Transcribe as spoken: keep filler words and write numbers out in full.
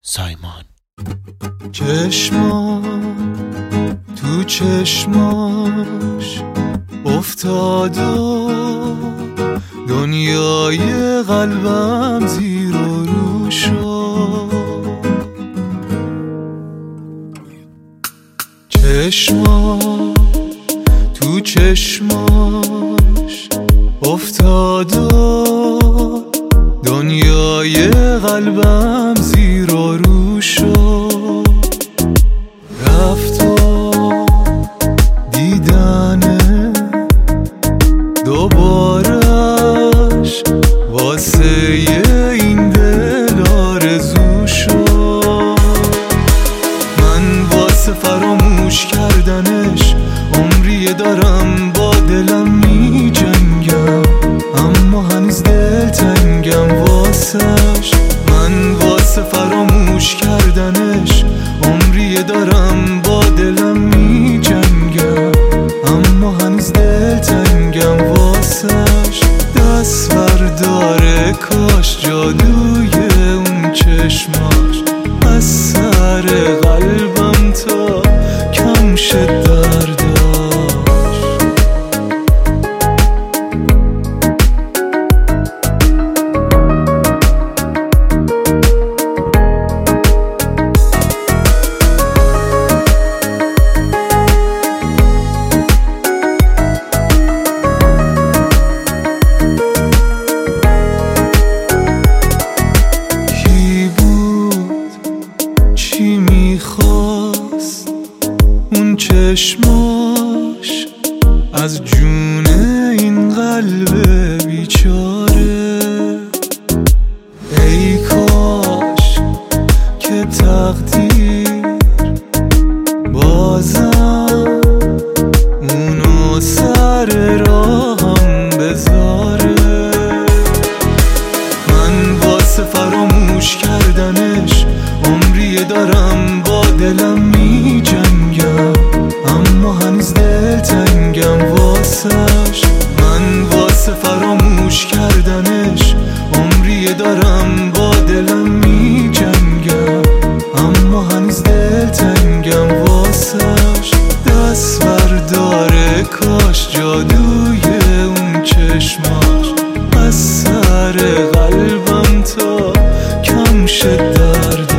سایمان. چشما تو چشماش افتاد و دنیای قلبم زیر و رو شد. چشما تو چشماش افتاد و دنیای قلبم زیر و رو شد. رفت و دیدنه دوبارش واسه این دل آرزو شد. من واسه فراموش کردنش عمری دارم با دلم می جنگم، اما هنوز دل تنگم واسش. من واسه فراموش کردنش عمری دارم با دلم می جنگم، اما هنوز دل تنگم واسش. دست برداره کاش جادوی اون چشماش از سر قلبم تا کم شد درداش. چی میخواست اون چشماش از جون این قلب بیچاره؟ ای کاش که تقدیر بازم اونو سر راهم بذاره. من واسه فراموش کردنش عمری دارم با دلم می جنگم، اما هنوز دل تنگم واسش. من واسه فراموش کردنش عمری دارم با دلم می جنگم، اما هنوز دل تنگم واسش. دست برداره کاش جادوی اون چشماش از سر قلبم تا کم شد درد.